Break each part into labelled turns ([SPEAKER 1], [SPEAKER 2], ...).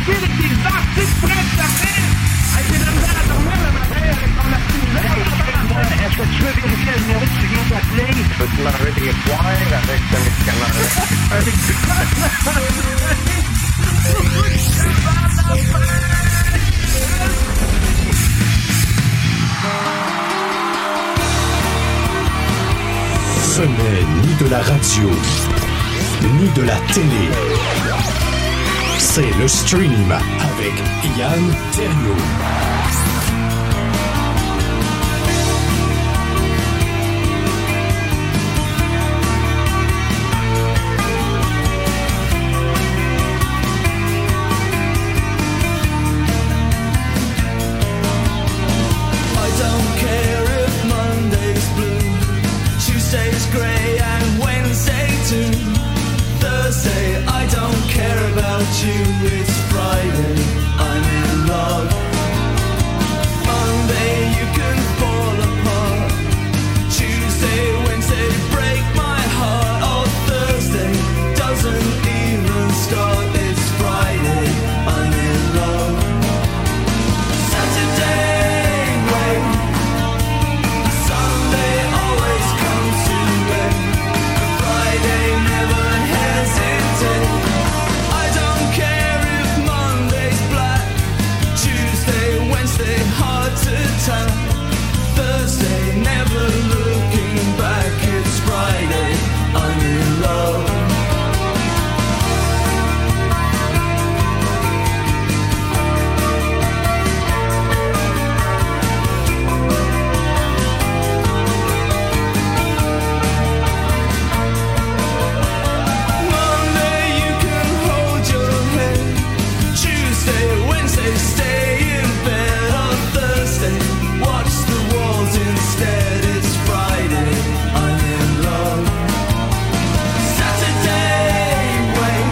[SPEAKER 1] chier avec tes artistes prêts de ta fête! Hey, t'es de la misère à dormir le matin avec ton artiste.
[SPEAKER 2] Est-ce que tu veux vérifier le numéro que tu viens d'appeler? Peux-tu m'enlever des poils avec ce médicament-là?
[SPEAKER 3] Ce n'est ni de la radio, ni de la télé. C'est le stream avec Yann Terriot.
[SPEAKER 4] Grey and Wednesday too. Thursday, I don't care about you. It's Friday, I'm in love. Monday, you can fall apart. Tuesday, Wednesday, break my heart. Oh, Thursday doesn't even start. It's Friday, I'm in love. Saturday, wait. Sunday always comes too late. Friday never hesitate. I don't care if Monday's black. Tuesday, Wednesday, hard to tell. Thursday, never looking back. It's Friday, I'm in love. Monday, you can hold your head. Tuesday, Wednesday, stay in bed. On Thursday, watch the walls instead. It's Friday, I'm in love. Saturday, wait.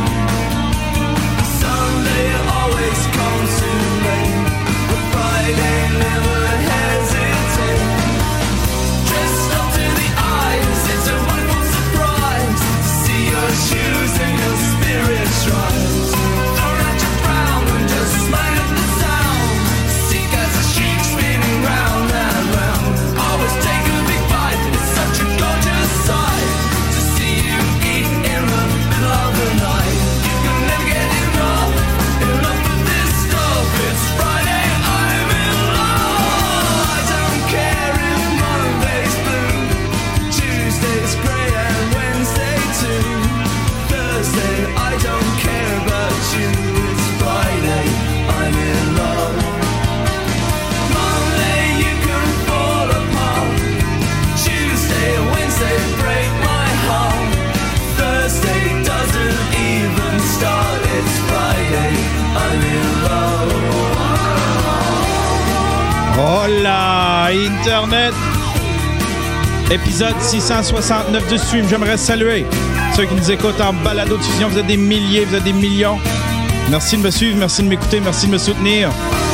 [SPEAKER 4] Sunday always comes too late. But Friday never hesitate. Dressed up to the eyes, it's a wonderful surprise to see your shoes and your spirits rise. Throw out your crown and just light up the sound. See as a sheep spinning round and round. Always take a big bite, it's such a gorgeous sight to see you eat in the middle of the night. You can never get enough of this stuff. It's Friday, I'm in love. I don't care if Monday's blue. Tuesday's grey and Wednesday too. Thursday, I don't care about you. It's Friday, I'm in love. Monday, you can fall apart. Tuesday, Wednesday, break my heart. Thursday doesn't even start. It's Friday, I'm in love.
[SPEAKER 5] Hola, Internet! Épisode 669 du stream. J'aimerais saluer ceux qui nous écoutent en balado-diffusion. Vous êtes des milliers, vous êtes des millions. Merci de me suivre, merci de m'écouter, merci de me soutenir.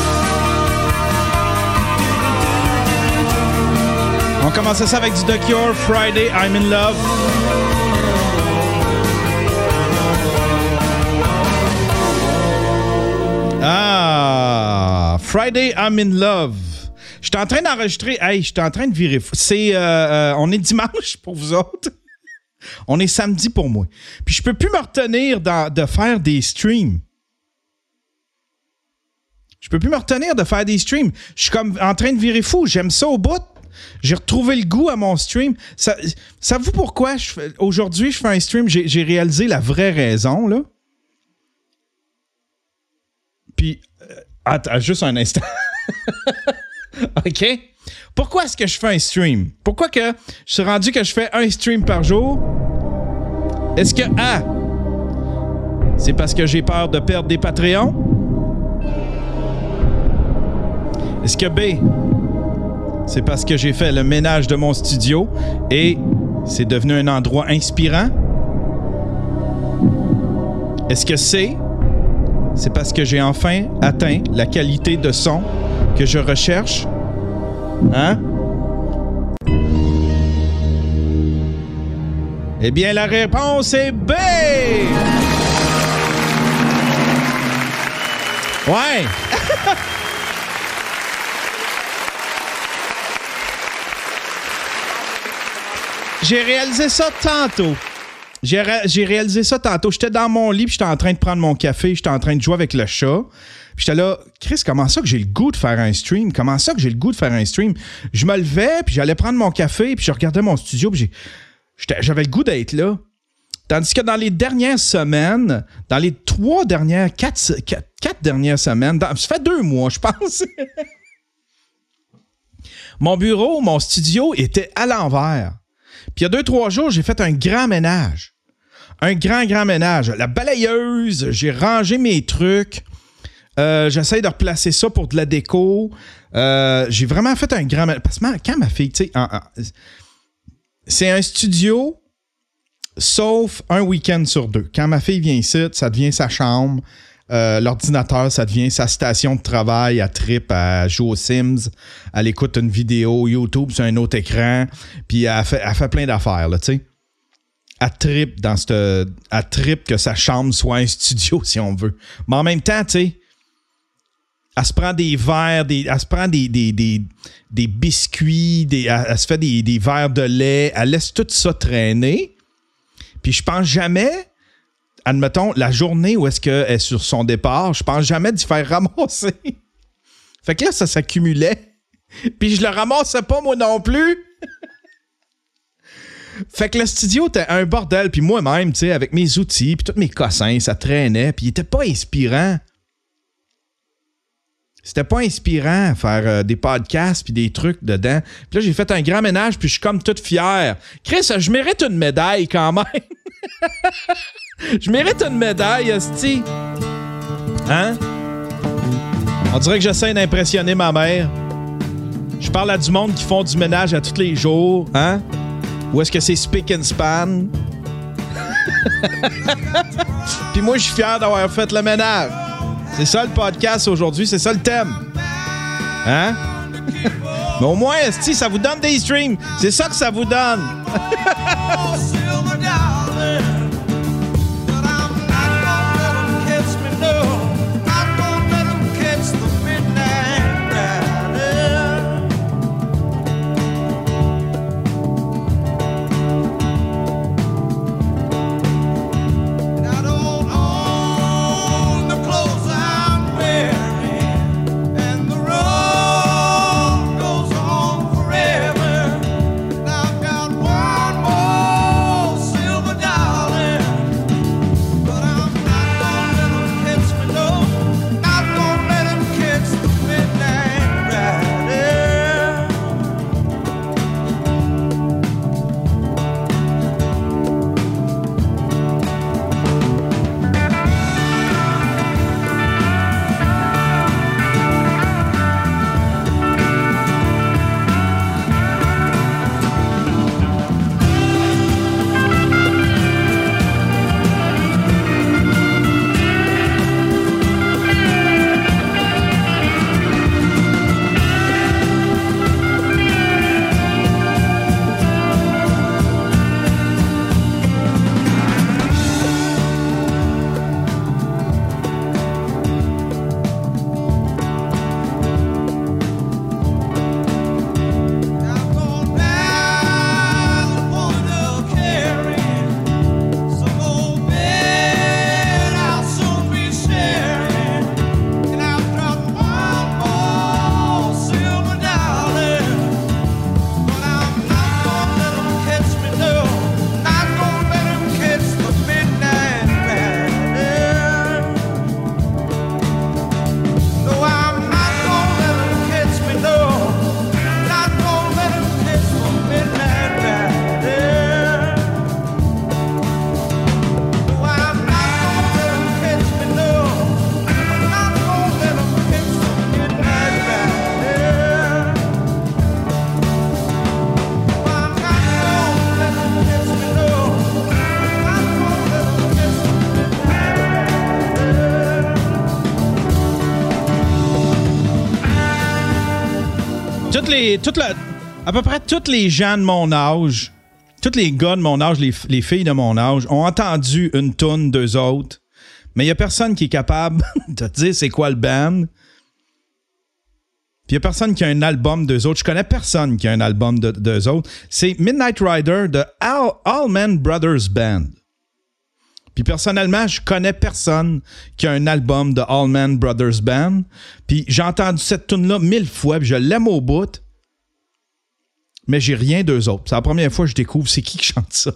[SPEAKER 5] On commence ça avec du The Cure, Friday, I'm in Love. Ah, Friday, I'm in Love. Je suis en train d'enregistrer. Hey, je suis en train de virer fou. On est dimanche pour vous autres. On est samedi pour moi. Puis je peux plus me retenir de faire des streams. Je peux plus me retenir de faire des streams. Je suis comme en train de virer fou. J'aime ça au bout. J'ai retrouvé le goût à mon stream. Savez-vous pourquoi aujourd'hui je fais un stream? J'ai réalisé la vraie raison, là. Puis, attends, juste un instant. OK? Pourquoi est-ce que je fais un stream? Pourquoi que je suis rendu que je fais un stream par jour? Est-ce que A, c'est parce que j'ai peur de perdre des Patreons? Est-ce que B, c'est parce que j'ai fait le ménage de mon studio et c'est devenu un endroit inspirant? Est-ce que C, c'est parce que j'ai enfin atteint la qualité de son que je recherche? Hein? Eh bien, la réponse est B! Ouais. J'ai réalisé ça tantôt. J'ai réalisé ça tantôt. J'étais dans mon lit, puis j'étais en train de prendre mon café, j'étais en train de jouer avec le chat. Puis j'étais là, Chris, comment ça que j'ai le goût de faire un stream? Comment ça que j'ai le goût de faire un stream? Je me levais, puis j'allais prendre mon café, puis je regardais mon studio, puis j'avais le goût d'être là. Tandis que dans les dernières semaines, dans les 4 dernières semaines, ça fait 2 mois, je pense. Mon bureau, mon studio était à l'envers. Puis il y a 2-3 jours, j'ai fait un grand ménage. Un grand ménage. La balayeuse, j'ai rangé mes trucs. J'essaie de replacer ça pour de la déco. J'ai vraiment fait un grand ménage. Parce que quand ma fille, tu sais, c'est un studio, sauf un week-end sur 2. Quand ma fille vient ici, ça devient sa chambre. L'ordinateur, ça devient sa station de travail. Elle trippe, elle joue aux Sims, elle écoute une vidéo YouTube sur un autre écran, puis elle fait plein d'affaires, là, tu sais. Elle trippe que sa chambre soit un studio, si on veut. Mais en même temps, tu sais, elle se prend des verres, elle se prend des biscuits, elle se fait des verres de lait, elle laisse tout ça traîner. Puis je pense jamais... Admettons, la journée où est-ce qu'elle est sur son départ, je pense jamais d'y faire ramasser. Fait que là, ça s'accumulait. Puis je le ramassais pas, moi non plus. Fait que le studio était un bordel. Puis moi-même, tu sais, avec mes outils, puis tous mes cossins, ça traînait. Puis il était pas inspirant. C'était pas inspirant faire des podcasts puis des trucs dedans. Puis là, j'ai fait un grand ménage, puis je suis comme toute fière. Chris, je mérite une médaille quand même. Je mérite une médaille, esti. Hein? On dirait que j'essaie d'impressionner ma mère. Je parle à du monde qui font du ménage à tous les jours. Hein? Ou est-ce que c'est spick and span? Puis moi, je suis fier d'avoir fait le ménage. C'est ça le podcast aujourd'hui, c'est ça le thème. Hein? Mais au moins, esti, ça vous donne des streams. C'est ça que ça vous donne. À peu près tous les gens de mon âge, tous les gars de mon âge, les filles de mon âge, ont entendu une toune d'eux autres, Mais il n'y a personne qui est capable de dire c'est quoi le band. Puis il n'y a personne qui a un album d'eux autres. Je connais personne qui a un album d'eux autres. C'est Midnight Rider de Allman Brothers Band. Puis personnellement, je connais personne qui a un album de Allman Brothers Band. Puis j'ai entendu cette tune-là 1000 fois, puis je l'aime au bout. Mais j'ai rien d'eux autres. C'est la première fois que je découvre c'est qui chante ça.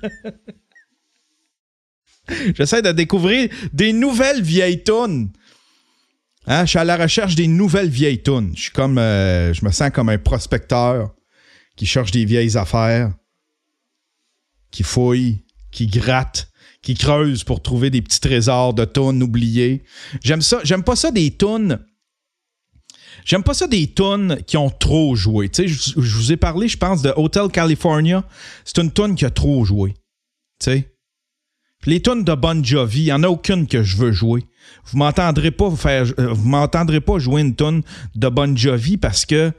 [SPEAKER 5] J'essaie de découvrir des nouvelles vieilles tunes. Hein? Je suis à la recherche des nouvelles vieilles tunes. Je me sens comme un prospecteur qui cherche des vieilles affaires, qui fouille, qui gratte, qui creuse pour trouver des petits trésors de tunes oubliées. J'aime ça. J'aime pas ça des tunes. J'aime pas ça des tunes qui ont trop joué. Tu sais, je vous ai parlé, je pense, de Hotel California. C'est une tune qui a trop joué. Tu sais. Puis les tunes de Bon Jovi, il n'y en a aucune que je veux jouer. Vous m'entendrez pas jouer une tune de Bon Jovi parce que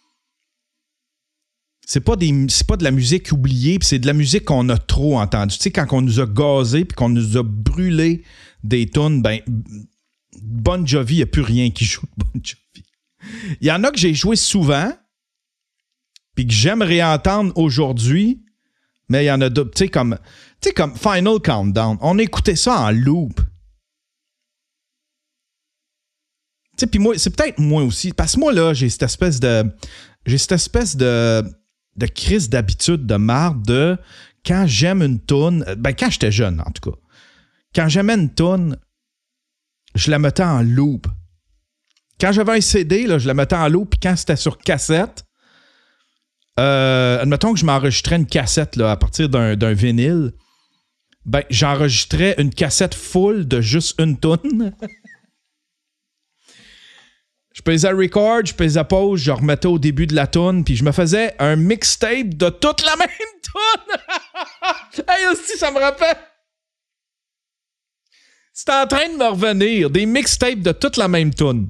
[SPEAKER 5] c'est pas de la musique oubliée, puis c'est de la musique qu'on a trop entendue. Tu sais, quand on nous a gazés puis qu'on nous a brûlé des tunes, ben Bon Jovi, il n'y a plus rien qui joue de Bon Jovi. Il y en a que j'ai joué souvent, puis que j'aime réentendre aujourd'hui, mais il y en a d'autres, tu sais, comme Final Countdown. On écoutait ça en loop. Tu sais, puis moi, c'est peut-être moi aussi, parce que moi, là, j'ai cette espèce de crise d'habitude de marde de quand j'aime une toune, ben quand j'étais jeune, en tout cas. Quand j'aimais une toune, je la mettais en loop. Quand j'avais un CD, là, je la mettais en loop, puis quand c'était sur cassette, admettons que je m'enregistrais une cassette là, à partir d'un vinyle, ben j'enregistrais une cassette full de juste une toune. Je pesais record, je pesais pause, je remettais au début de la toune, puis je me faisais un mixtape de toute la même toune. Hey, aussi, ça me rappelle. C'est en train de me revenir, des mixtapes de toute la même toune.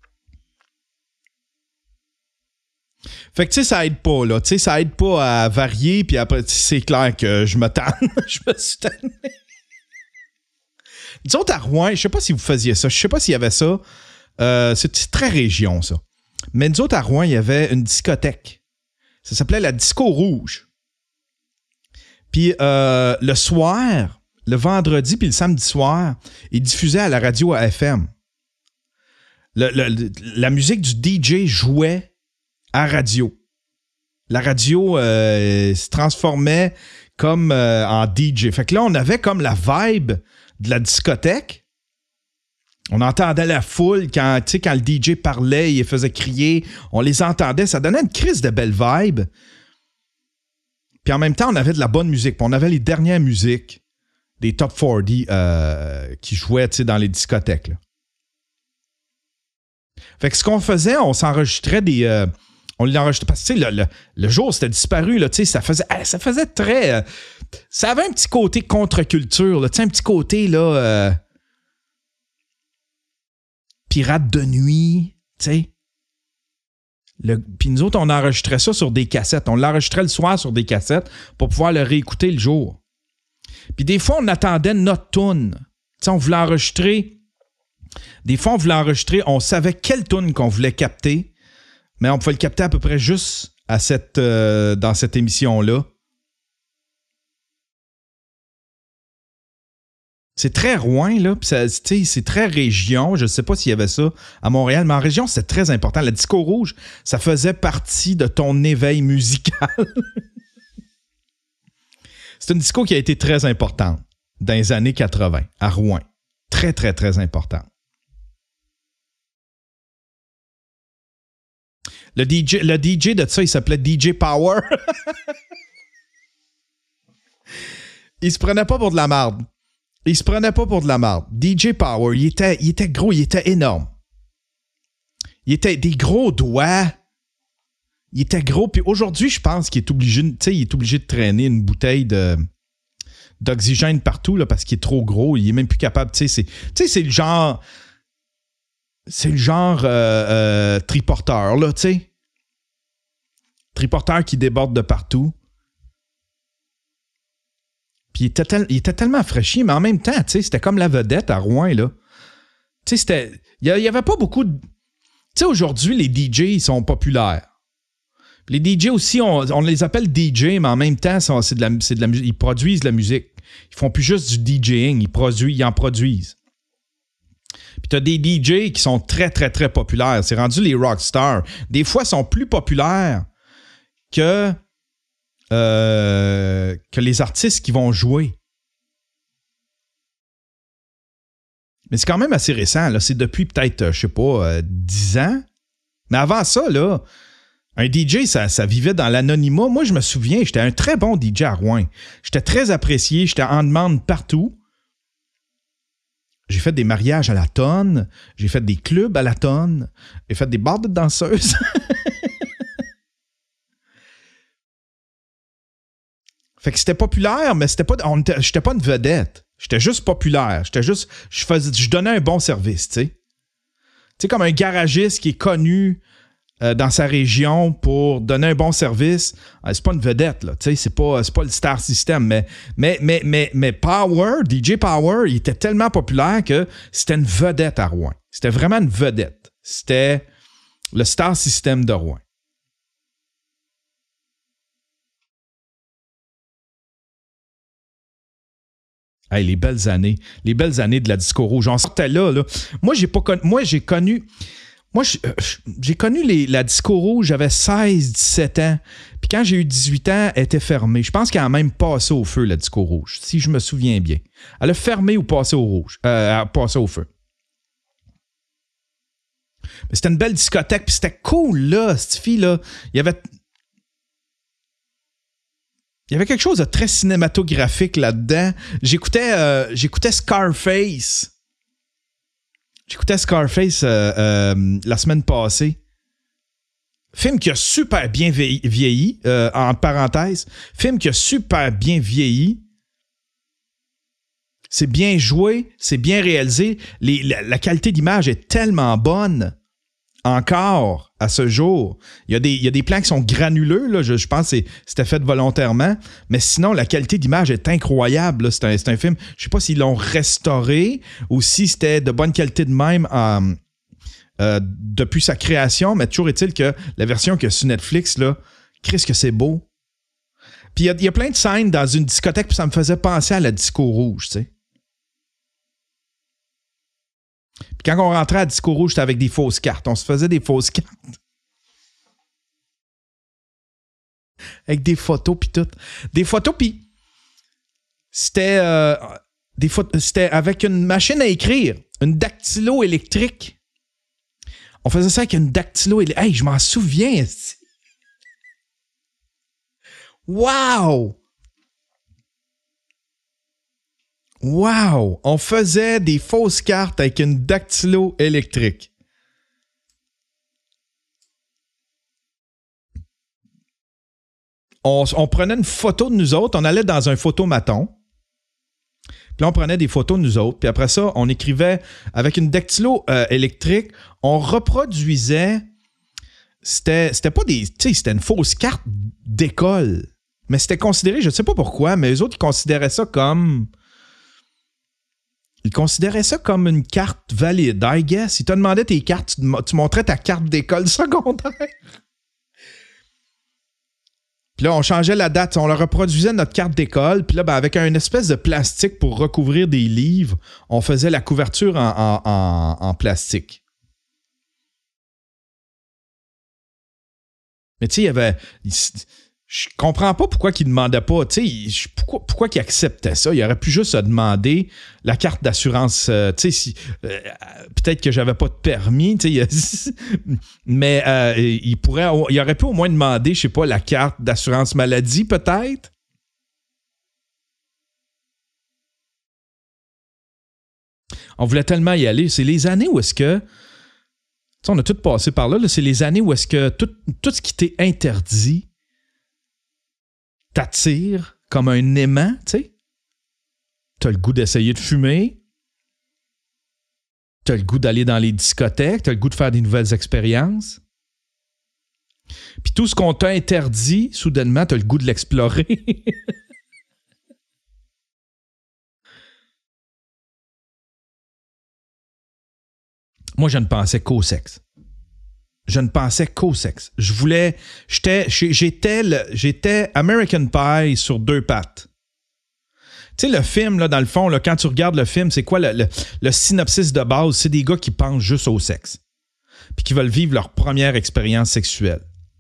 [SPEAKER 5] Fait que, tu sais, ça aide pas, là. Tu sais, ça aide pas à varier, puis après, c'est clair que je me tanne. Je me suis tanné. Disons, à Rouen, je sais pas si vous faisiez ça, je sais pas s'il y avait ça. C'est très région, ça. Mais nous autres, à Rouen, il y avait une discothèque. Ça s'appelait la Disco Rouge. Puis, le soir, le vendredi puis le samedi soir, ils diffusaient à la radio à FM. La musique du DJ jouait à radio. La radio se transformait comme en DJ. Fait que là, on avait comme la vibe de la discothèque. On entendait la foule quand le DJ parlait, il faisait crier. On les entendait. Ça donnait une crise de belle vibe. Puis en même temps, on avait de la bonne musique. Puis on avait les dernières musiques des Top 40 qui jouaient dans les discothèques. Là. Fait que ce qu'on faisait, on s'enregistrait des... on l'enregistrait parce que le jour c'était disparu, là, ça faisait très... ça avait un petit côté contre-culture, là, un petit côté là, pirate de nuit, tu sais. Puis nous autres, on enregistrait ça sur des cassettes. On l'enregistrait le soir sur des cassettes pour pouvoir le réécouter le jour. Puis des fois, on attendait notre tune. Tu sais, on voulait enregistrer... Des fois, on voulait enregistrer, on savait quelle tune qu'on voulait capter, mais on pouvait le capter à peu près juste à dans cette émission-là. C'est très Rouen, là, puis c'est très région. Je ne sais pas s'il y avait ça à Montréal, mais en région, c'est très important. La Disco Rouge, ça faisait partie de ton éveil musical. C'est une disco qui a été très importante dans les années 80 à Rouen. Très, très, très importante. Le DJ de ça, il s'appelait DJ Power. Il se prenait pas pour de la marde. DJ Power, il était gros, il était énorme. Il était des gros doigts. Il était gros. Puis aujourd'hui, je pense qu'il est obligé, de traîner une bouteille d'oxygène partout là, parce qu'il est trop gros. Il est même plus capable. C'est le genre... C'est le genre triporteur, là, tu sais. Triporteur qui déborde de partout. Puis il était tellement fraîchi, mais en même temps, tu sais, c'était comme la vedette à Rouen, là. Tu sais, c'était... Il y avait pas beaucoup de... Tu sais, aujourd'hui, les DJ, ils sont populaires. Les DJ aussi, on les appelle DJ, mais en même temps, c'est de la musique. Ils produisent de la musique. Ils font plus juste du DJing, ils en produisent. Puis t'as des DJ qui sont très, très, très populaires. C'est rendu les rockstars. Des fois, ils sont plus populaires que les artistes qui vont jouer. Mais c'est quand même assez récent. Là. C'est depuis peut-être, je sais pas, 10 ans. Mais avant ça, là, un DJ, ça vivait dans l'anonymat. Moi, je me souviens, j'étais un très bon DJ à Rouen. J'étais très apprécié, j'étais en demande partout. J'ai fait des mariages à la tonne, j'ai fait des clubs à la tonne, j'ai fait des bars de danseuses. Fait que c'était populaire, mais j'étais pas une vedette. J'étais juste populaire. Je donnais un bon service, tu sais. Tu sais, comme un garagiste qui est connu dans sa région pour donner un bon service, c'est pas une vedette, là. Tu sais, c'est pas le star system, mais Power, DJ Power, il était tellement populaire que c'était une vedette à Rouen. C'était vraiment une vedette. C'était le star system de Rouen. Hey, les belles années de la disco rouge. On sortait là. Moi, j'ai connu la disco rouge, j'avais 16-17 ans. Puis quand j'ai eu 18 ans, elle était fermée. Je pense qu'elle a même passé au feu, la disco rouge, si je me souviens bien. Elle a fermé ou passé au rouge. Passé au feu. Mais c'était une belle discothèque, puis c'était cool, là, cette fille-là. Il y avait quelque chose de très cinématographique là-dedans. J'écoutais Scarface. J'écoutais Scarface la semaine passée. Film qui a super bien vieilli, entre parenthèses. Film qui a super bien vieilli. C'est bien joué, c'est bien réalisé. La qualité d'image est tellement bonne. Encore, à ce jour. Il y a des plans qui sont granuleux, là, je pense que c'était fait volontairement, mais sinon, la qualité d'image est incroyable. Là. C'est un film, je ne sais pas s'ils l'ont restauré ou si c'était de bonne qualité de même depuis sa création, mais toujours est-il que la version qu'il y a sur Netflix, là, Christ que c'est beau. Puis il y a plein de scènes dans une discothèque, puis ça me faisait penser à la disco rouge, tu sais. Puis quand on rentrait à la disco rouge, c'était avec des fausses cartes. On se faisait des fausses cartes. Avec des photos, puis tout. Des photos, puis c'était avec une machine à écrire. Une dactylo électrique. On faisait ça avec une dactylo électrique. Hey, je m'en souviens. Wow! Wow! On faisait des fausses cartes avec une dactylo électrique. On prenait une photo de nous autres. On allait dans un photomaton. Puis là, on prenait des photos de nous autres. Puis après ça, on écrivait avec une dactylo électrique. On reproduisait... C'était pas des... Tu sais, c'était une fausse carte d'école. Mais c'était considéré, je ne sais pas pourquoi, mais eux autres, ils considéraient ça comme... Ils considéraient ça comme une carte valide, I guess. Ils te demandaient tes cartes, tu montrais ta carte d'école secondaire. Puis là, on changeait la date, on leur reproduisait notre carte d'école, puis là, ben, avec une espèce de plastique pour recouvrir des livres, on faisait la couverture en plastique. Mais tu sais, il y avait... Je comprends pas pourquoi ils ne demandaient pas, tu sais, pourquoi ils acceptaient ça. Ils auraient pu juste se demander la carte d'assurance, tu sais, peut-être que j'avais pas de permis, tu sais, mais ils auraient pu au moins demander, je sais pas, la carte d'assurance maladie, peut-être. On voulait tellement y aller. C'est les années où est-ce que, tu sais, on a tout passé par là, c'est les années où est-ce que tout ce qui t'est interdit t'attire comme un aimant, tu sais. T'as le goût d'essayer de fumer. T'as le goût d'aller dans les discothèques. T'as le goût de faire des nouvelles expériences. Puis tout ce qu'on t'a interdit, soudainement, t'as le goût de l'explorer. moi, je ne pensais qu'au sexe. Je ne pensais qu'au sexe. J'étais American Pie sur deux pattes. Tu sais, le film, là, dans le fond, là, quand tu regardes le film, c'est quoi le synopsis de base? C'est des gars qui pensent juste au sexe. Puis qui veulent vivre leur première expérience sexuelle.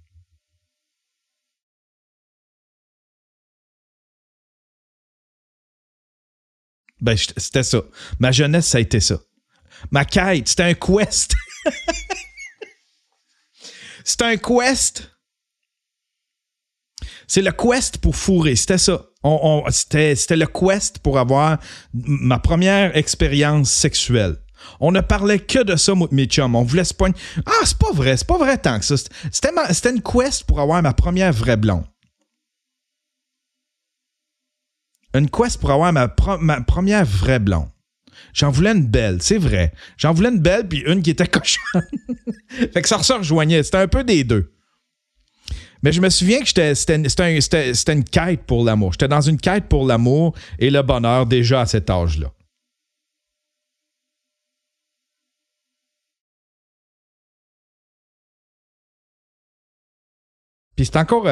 [SPEAKER 5] Ben, c'était ça. Ma jeunesse, ça a été ça. Ma quête, c'était un quest. C'était un quest. C'est le quest pour fourrer, c'était ça. C'était le quest pour avoir ma première expérience sexuelle. On ne parlait que de ça, moi, mes chums. On voulait se poigner. Ah, c'est pas vrai tant que ça. C'était une quest pour avoir ma première vraie blonde. Une quest pour avoir ma première vraie blonde. J'en voulais une belle, c'est vrai. J'en voulais une belle, puis une qui était cochonne. Fait que ça se rejoignait. C'était un peu des deux. Mais je me souviens que c'était une quête pour l'amour. J'étais dans une quête pour l'amour et le bonheur déjà à cet âge-là. Puis c'est encore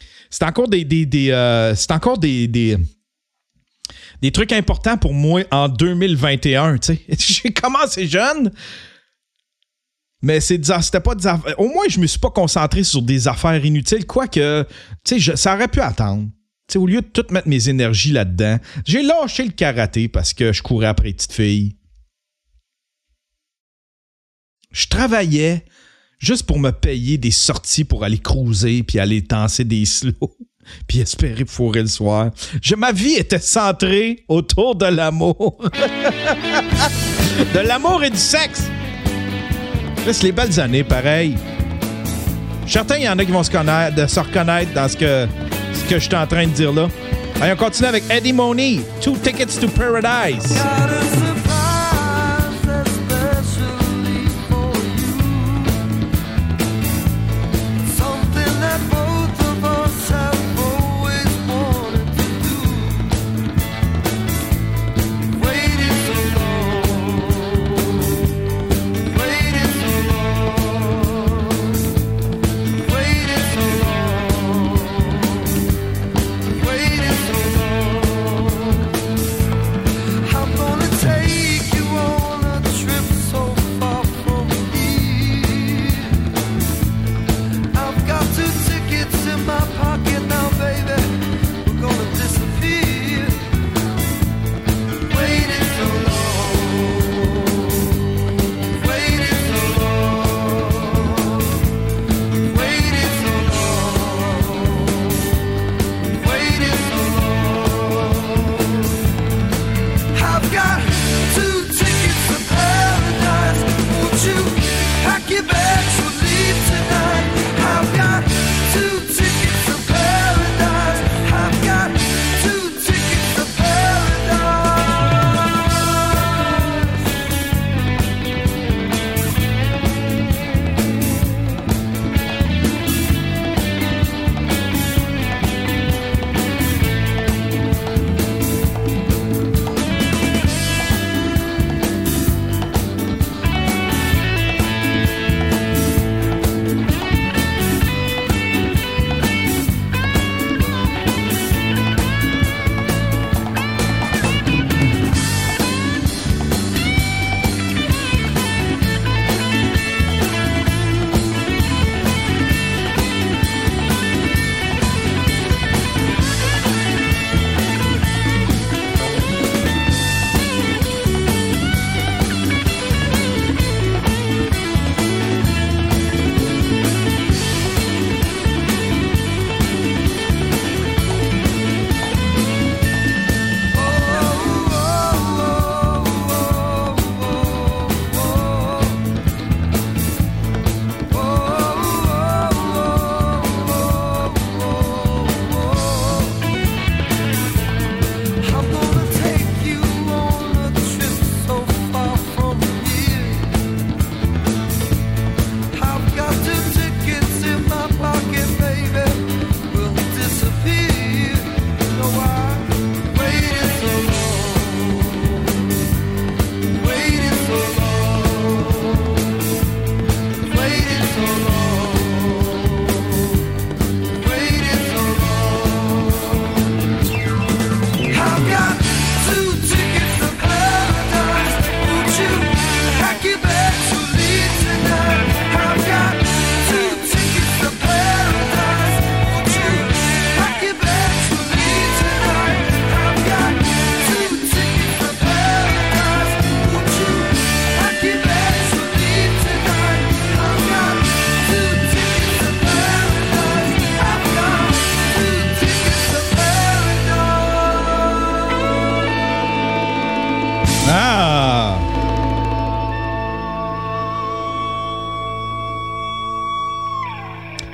[SPEAKER 5] des trucs importants pour moi en 2021, tu sais. J'ai commencé jeune, mais c'était pas des affaires. Au moins, je me suis pas concentré sur des affaires inutiles, quoique, tu sais, ça aurait pu attendre. Tu sais, au lieu de tout mettre mes énergies là-dedans, j'ai lâché le karaté parce que je courais après les petites filles. Je travaillais juste pour me payer des sorties pour aller cruiser puis aller danser des slows. Puis espérer fourrer le soir. Ma vie était centrée autour de l'amour. De l'amour et du sexe. C'est les belles années, pareil. Je suis certain qu'il y en a qui vont se reconnaître dans ce que je suis en train de dire là. Allez, on continue avec Eddie Money, 2 Tickets to Paradise.
[SPEAKER 4] I'm gonna take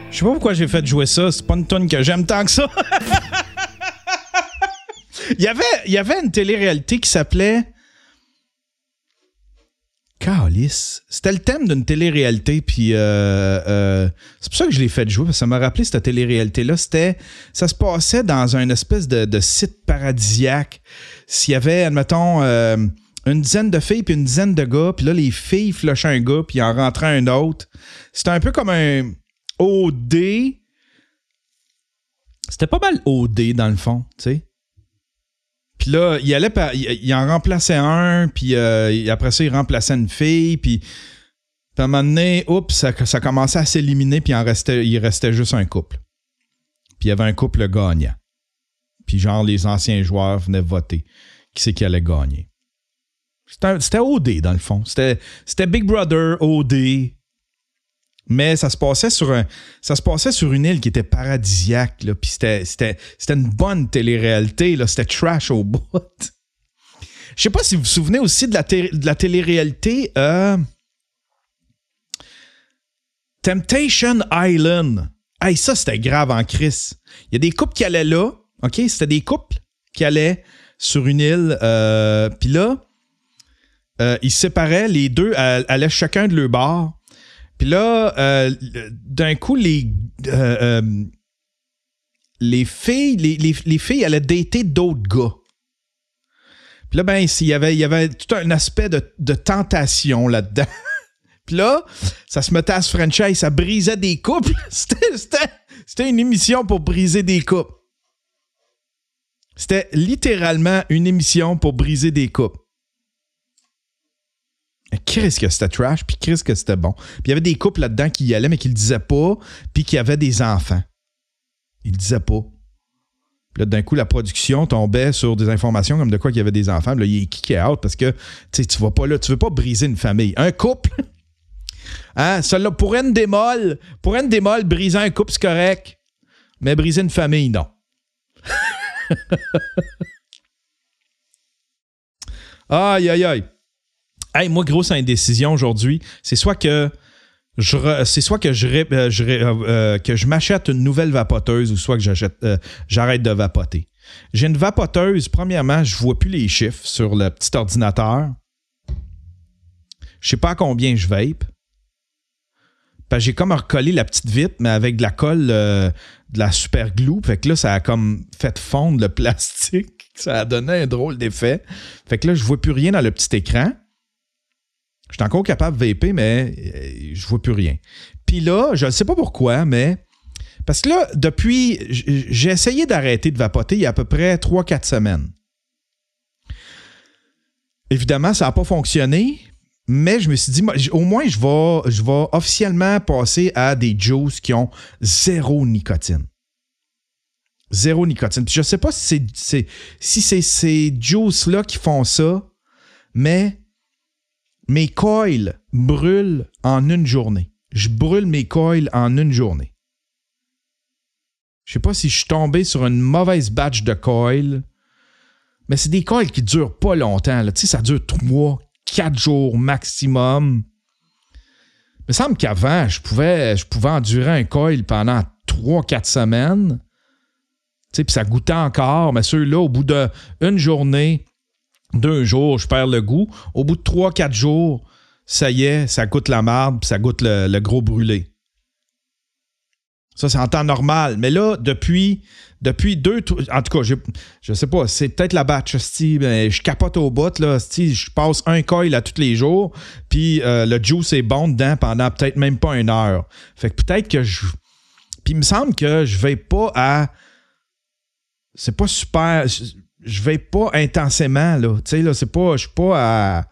[SPEAKER 5] Je sais pas pourquoi j'ai fait jouer ça. C'est pas une tune que j'aime tant que ça. Il y avait une télé-réalité qui s'appelait... Calice. C'était le thème d'une télé-réalité, puis c'est pour ça que je l'ai fait jouer, parce que ça m'a rappelé cette télé-réalité-là. Ça se passait dans un espèce de site paradisiaque. S'il y avait, admettons, une dizaine de filles puis une dizaine de gars, puis là, les filles flushaient un gars, puis en rentraient un autre. C'était un peu comme un OD. C'était pas mal OD, dans le fond, tu sais. Puis là, il en remplaçait un, puis après ça, il remplaçait une fille, puis à un moment donné, ça commençait à s'éliminer, puis il restait juste un couple. Puis il y avait un couple gagnant. Puis genre, les anciens joueurs venaient voter. Qui c'est qui allait gagner? C'était OD, dans le fond. C'était Big Brother, OD. Mais ça se passait sur une île qui était paradisiaque, là, puis c'était une bonne télé-réalité, là, c'était trash au bout. Je sais pas si vous vous souvenez aussi de la télé-réalité Temptation Island. Hey, ça, c'était grave en crise. Il y a des couples qui allaient là, OK? C'était des couples qui allaient sur une île, puis là, ils se séparaient, les deux allaient chacun de leur bord. Puis là, d'un coup, les filles allaient dater d'autres gars. Puis là, ben, il y avait tout un aspect de tentation là-dedans. Puis là, ça se mettait à se frencher, ça brisait des couples. C'était une émission pour briser des couples. C'était littéralement une émission pour briser des couples. Qu'est-ce que c'était trash, puis qu'est-ce que c'était bon. Puis il y avait des couples là-dedans qui y allaient, mais qui le disaient pas, puis qui avaient des enfants. Ils le disaient pas. Puis là, d'un coup, la production tombait sur des informations comme de quoi qu'il y avait des enfants. Puis là, il est kické out parce que tu vas pas là, tu veux pas briser une famille. Un couple, hein, celle-là, pour une démol, briser un couple, c'est correct. Mais briser une famille, non. Aïe, aïe, aïe. Hey, moi, grosse indécision aujourd'hui. C'est soit que je m'achète une nouvelle vapoteuse ou soit que j'arrête de vapoter. J'ai une vapoteuse. Premièrement, je vois plus les chiffres sur le petit ordinateur. Je sais pas à combien je vape. Parce que j'ai comme recollé la petite vitre, mais avec de la colle, de la super glue. Fait que là, ça a comme fait fondre le plastique. Ça a donné un drôle d'effet. Fait que là, je vois plus rien dans le petit écran. Je suis encore capable de vaper, mais je vois plus rien. Puis là, je ne sais pas pourquoi, mais... Parce que là, depuis... J'ai essayé d'arrêter de vapoter il y a à peu près 3-4 semaines. Évidemment, ça n'a pas fonctionné, mais je me suis dit, au moins, je vais officiellement passer à des juices qui ont zéro nicotine. Zéro nicotine. Puis je ne sais pas si c'est ces juices-là qui font ça, mais... Mes coils brûlent en une journée. Je brûle mes coils en une journée. Je sais pas si je suis tombé sur une mauvaise batch de coils, mais c'est des coils qui durent pas longtemps. Tu sais, ça dure 3-4 jours maximum. Il me semble qu'avant, je pouvais endurer un coil pendant 3-4 semaines. Tu sais, puis ça goûtait encore, mais ceux-là, au bout d'une journée... 2 jours, je perds le goût. Au bout de 3-4 jours, ça y est, ça goûte la marde puis ça goûte le gros brûlé. Ça, c'est en temps normal. Mais là, depuis 2... En tout cas, je sais pas, c'est peut-être la batch. Je capote au bout. Là, je passe un coil à tous les jours puis le juice est bon dedans pendant peut-être même pas 1 heure. Fait que peut-être que je... Puis il me semble que je vais pas à... C'est pas super... Je vais pas intensément, là. Tu sais, là, c'est pas... Je suis pas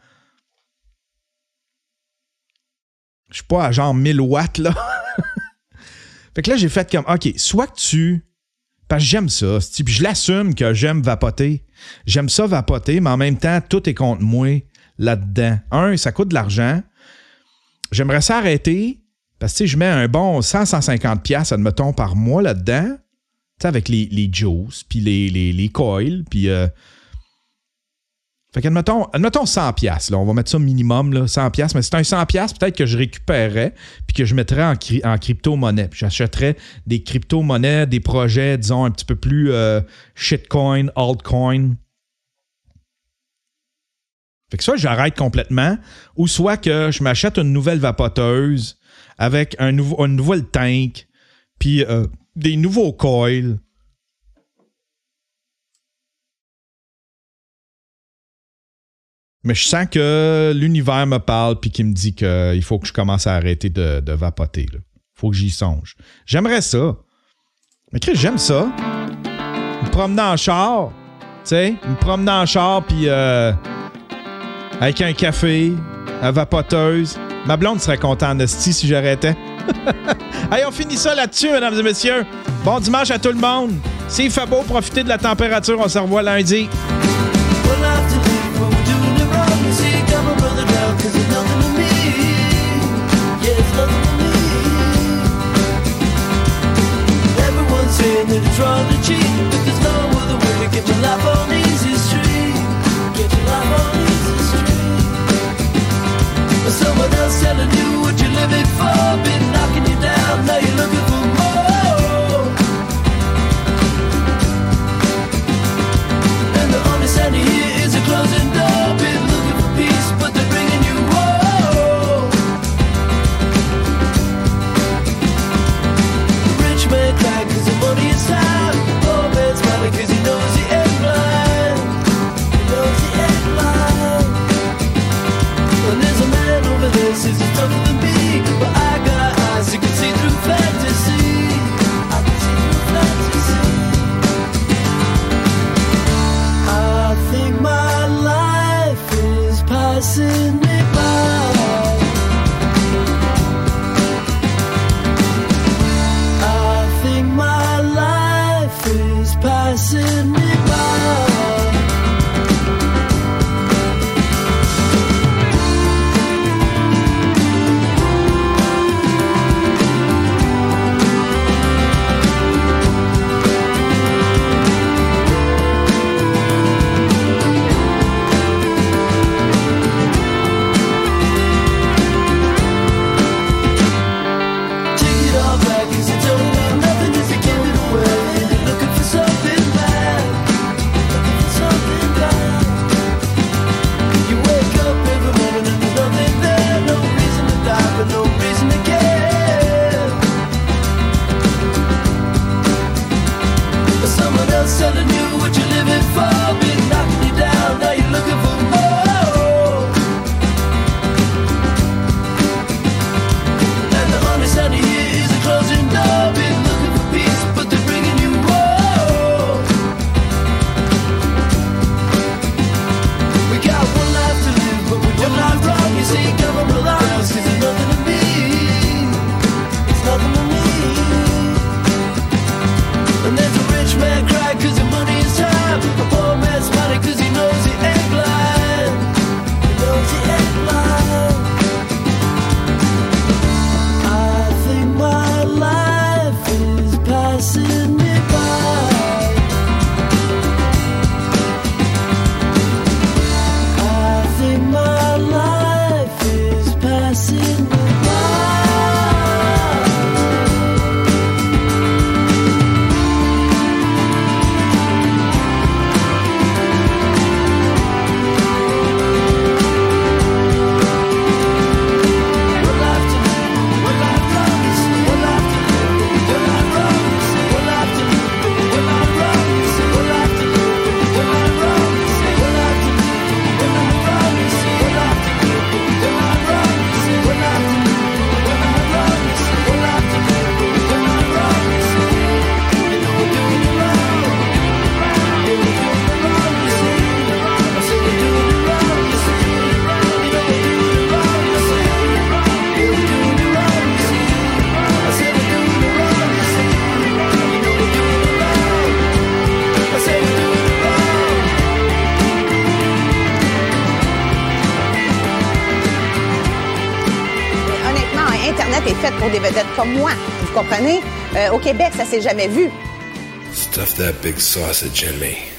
[SPEAKER 5] à genre 1000 watts, là. Fait que là, j'ai fait comme... OK, soit que tu... Parce que j'aime ça. Puis je l'assume que j'aime vapoter. J'aime ça vapoter, mais en même temps, tout est contre moi là-dedans. Ça coûte de l'argent. J'aimerais ça arrêter parce que, tu sais, je mets un bon 100-150$, admettons, par mois là-dedans. Tu sais, avec les juices, puis les coils, puis... Fait qu'admettons 100$, là, on va mettre ça minimum, là, 100$, mais c'est un 100$, peut-être que je récupérerais puis que je mettrais en crypto-monnaie. Puis j'achèterais des crypto-monnaies, des projets, disons, un petit peu plus shitcoin, altcoin. Fait que soit j'arrête complètement, ou soit que je m'achète une nouvelle vapoteuse avec une nouvelle tank, puis des nouveaux coils. Mais je sens que l'univers me parle puis qu'il me dit qu'il faut que je commence à arrêter de vapoter. Il faut que j'y songe. J'aimerais ça. Mais Chris, j'aime ça. Me promener en char. Tu sais, me promener en char puis avec un café, la vapoteuse. Ma blonde serait contente de si j'arrêtais. Hey, on finit ça là-dessus, mesdames et messieurs. Bon dimanche à tout le monde. S'il fait beau, profitez de la température. On se revoit lundi.
[SPEAKER 4] Cause it's nothing to me. Yeah, it's nothing to me. Everyone's saying that it's wrong to cheat, but there's no other way to get your life on easy street. Get your life on easy street. Someone else telling you what you're living for, been knocking you down, now you're looking for more. And the only sign you hear is a closing door. Been looking for peace, but they're bringing you war. Rich man cry cause the money is time. Poor man smiling cause he knows he ain't blind. He knows he ain't blind. And there's a man over there says he's tougher than me, but I got eyes that can see through fantasy. I can see through fantasy. I think my life is passing me by. I think my life is passing me by. Telling you what you're living for, been knocking you down, now you're looking for more. And the only sound you hear is a closing door. Been looking for peace, but they're bringing you war. We got one life to live, but we're doing life wrong. You see, come on, relax, cause it's nothing to me. It's nothing to me. And there's a rich man cry cause the money is time. A poor man smiling cause he knows he ain't blind. He knows he ain't blind. I think my life is passing me by. I think my life is passing me by.
[SPEAKER 6] Est faite pour des vedettes comme moi. Vous comprenez? Au Québec, ça s'est jamais vu.
[SPEAKER 7] Stuff that big sausage in me.